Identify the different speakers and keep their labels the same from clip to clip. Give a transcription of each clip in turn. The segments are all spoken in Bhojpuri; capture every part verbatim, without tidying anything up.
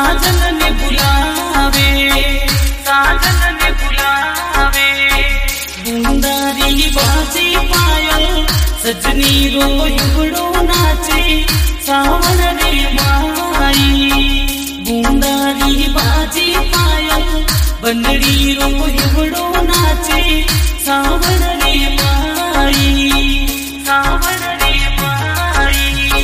Speaker 1: साजन ने बुलावे, साजन ने बुलावे। बूंदारी बाजे पायल सजनी रो युगड़ो नाचे सावन रे माई। बूंदारी बाजे पायल बनड़ी रो युगड़ो नाचे सावन रे माई, सावन रे माई।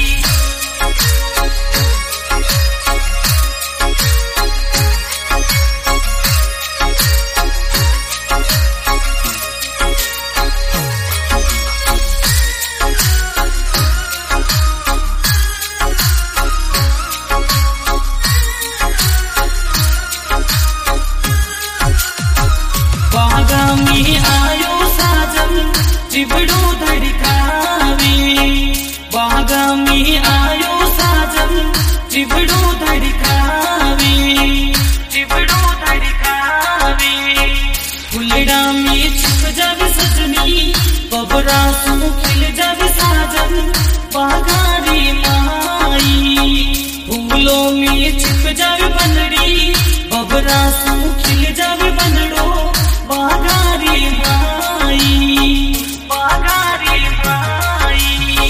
Speaker 1: में आयो साजन चिबड़ो धड़कावे, बागा में आयो साजन चिबड़ो धड़कावे, चिबड़ो धड़कावे। फुलड़ा में छिप जावे सजनी बबरा सू खिल जावे साजन बागा रे माई। फूलों में छिप जावे बनड़ी बबरा सू खिल जावे बनड़ो बागा रे माई, बागा रे माई।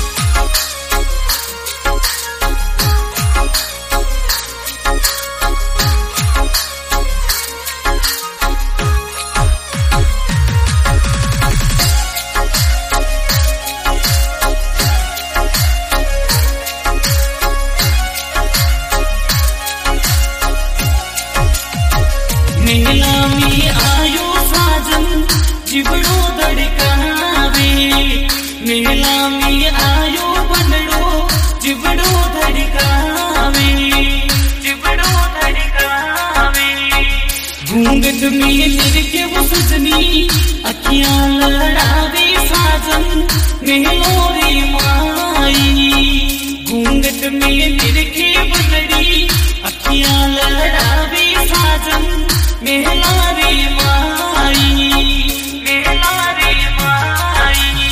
Speaker 1: मेला में आयो साजन चिबड़ो धड़कावे, मेला में आयो बनड़ो चिबड़ो धड़कावे, चिबड़ो धड़कावे। घूंघट में लिरके वो सजनी अखियां लड़ावे साजन मेलो रे माई। घूंघट में लिरके बनड़ी अखियां लड़ावे साजन मेला रे माई, मेला रे माई।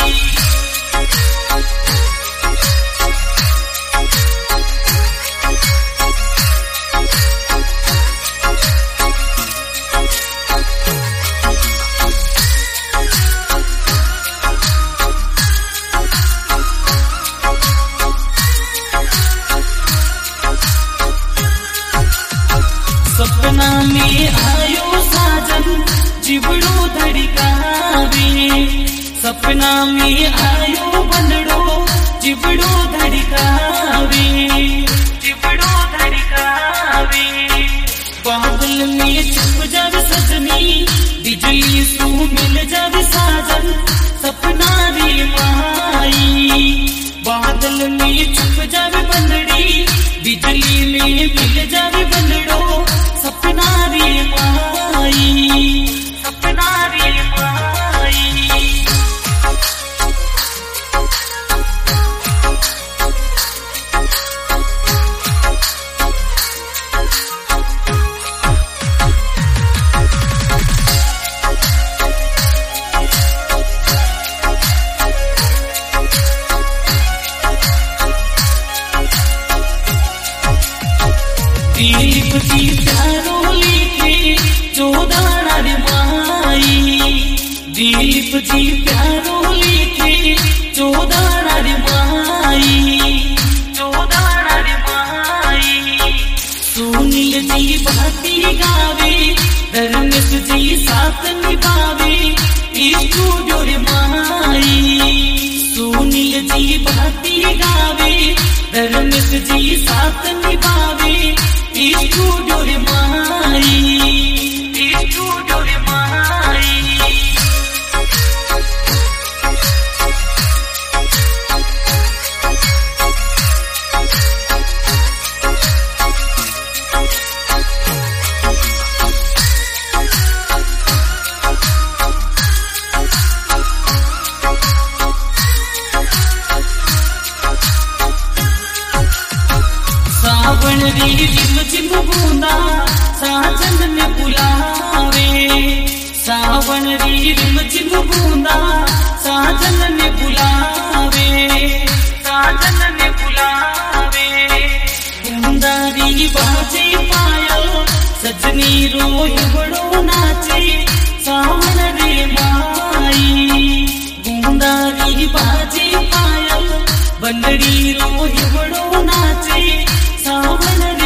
Speaker 1: सपना में आयो साजन चिबड़ो धड़कावे, सपना में आयो बनड़ो चिबड़ो धड़कावे, चिबड़ो धड़कावे। बादल में छुप जावे सजनी बिजली सू मिल जावे साजन सपना रे माई। बादल में छुप जावे बनड़ी बिजली में मिल जावे बनड़ो सपना रे माई, सपना रे माई। दिलीप की प्यारो लिखे चौदाना रे माई, दिलीप जी प्यारो लिखे चौदाना रे माई, चौदाना रे माई। सुनील जी भाती गावे धर्मेश जी साथ निभावे स्टूडियो रे माई। सुनील जी भाती गावे धर्मेश जी साथ निभावे स्टूडियो रे माई, स्टूडियो रे माई। सावन री रिम झिम बूंदा साजन ने बुलावे, सावन री रिम झिम बूंदा साजन ने बुलावे, साजन ने बुलावे। बूंदा री बाजे बंदरी रो हिवड़ो नाचे सावन